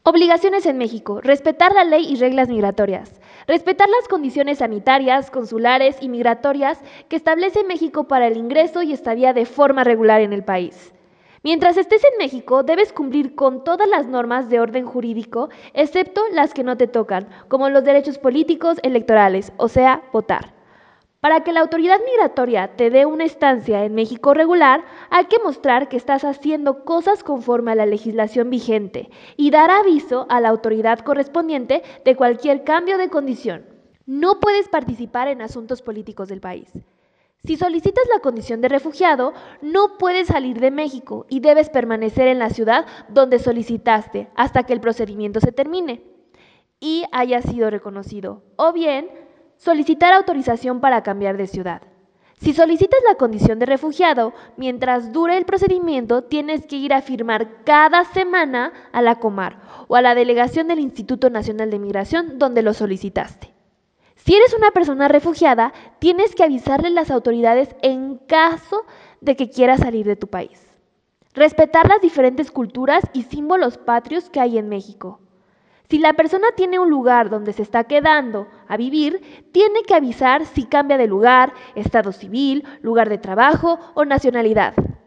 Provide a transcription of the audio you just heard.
Obligaciones en México. Respetar la ley y reglas migratorias. Respetar las condiciones sanitarias, consulares y migratorias que establece México para el ingreso y estadía de forma regular en el país. Mientras estés en México, debes cumplir con todas las normas de orden jurídico, excepto las que no te tocan, como los derechos políticos electorales, o sea, votar. Para que la autoridad migratoria te dé una estancia en México regular, hay que mostrar que estás haciendo cosas conforme a la legislación vigente y dar aviso a la autoridad correspondiente de cualquier cambio de condición. No puedes participar en asuntos políticos del país. Si solicitas la condición de refugiado, no puedes salir de México y debes permanecer en la ciudad donde solicitaste hasta que el procedimiento se termine y haya sido reconocido, o bien solicitar autorización para cambiar de ciudad. Si solicitas la condición de refugiado, mientras dure el procedimiento, tienes que ir a firmar cada semana a la Comar o a la delegación del Instituto Nacional de Migración donde lo solicitaste. Si eres una persona refugiada, tienes que avisarle a las autoridades en caso de que quieras salir de tu país. Respetar las diferentes culturas y símbolos patrios que hay en México. Si la persona tiene un lugar donde se está quedando a vivir, tiene que avisar si cambia de lugar, estado civil, lugar de trabajo o nacionalidad.